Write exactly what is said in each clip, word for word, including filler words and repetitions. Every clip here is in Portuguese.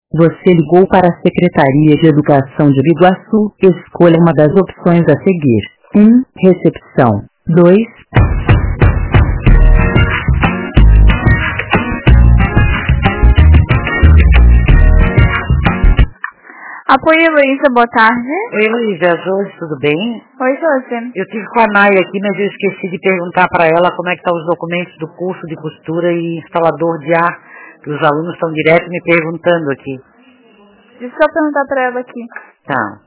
Você ligou para a Secretaria de Educação de Biguaçu. Escolha uma das opções a seguir. um. Recepção. dois. Apoio Heloísa, boa tarde. Oi, Heloísa, Josi, tudo bem? Oi, Josi. Eu tive com a Nay aqui, mas eu esqueci de perguntar para ela como é que estão os documentos do curso de costura e instalador de ar, que os alunos estão direto me perguntando aqui. Deixa eu perguntar para ela aqui. Tá.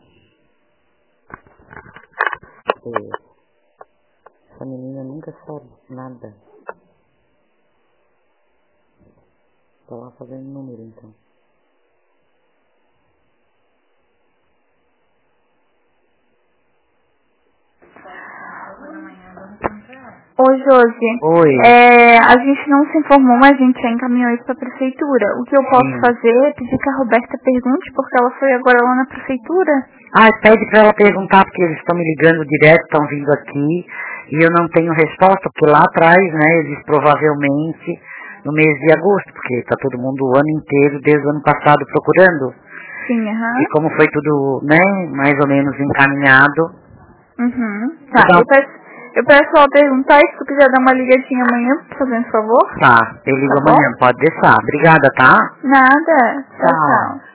Essa menina nunca sabe nada. Tô lá fazendo número, então. Oi, Josi. Oi. É, a gente não se informou, mas a gente já encaminhou isso para a prefeitura. O que eu posso Sim. fazer é pedir que a Roberta pergunte, porque ela foi agora lá na prefeitura. Ah, pede para ela perguntar, porque eles estão me ligando direto, estão vindo aqui, e eu não tenho resposta, porque lá atrás, né, eles provavelmente, no mês de agosto, porque está todo mundo o ano inteiro, desde o ano passado, procurando. Sim, aham. E como foi tudo, né, mais ou menos encaminhado. Uhum. Tá, Então, eu peço, eu peço ela perguntar, e se tu quiser dar uma ligadinha amanhã, fazendo favor. tá, eu ligo Tá bom? amanhã, pode deixar. Obrigada, tá? Nada. Tchau, Tchau. tchau.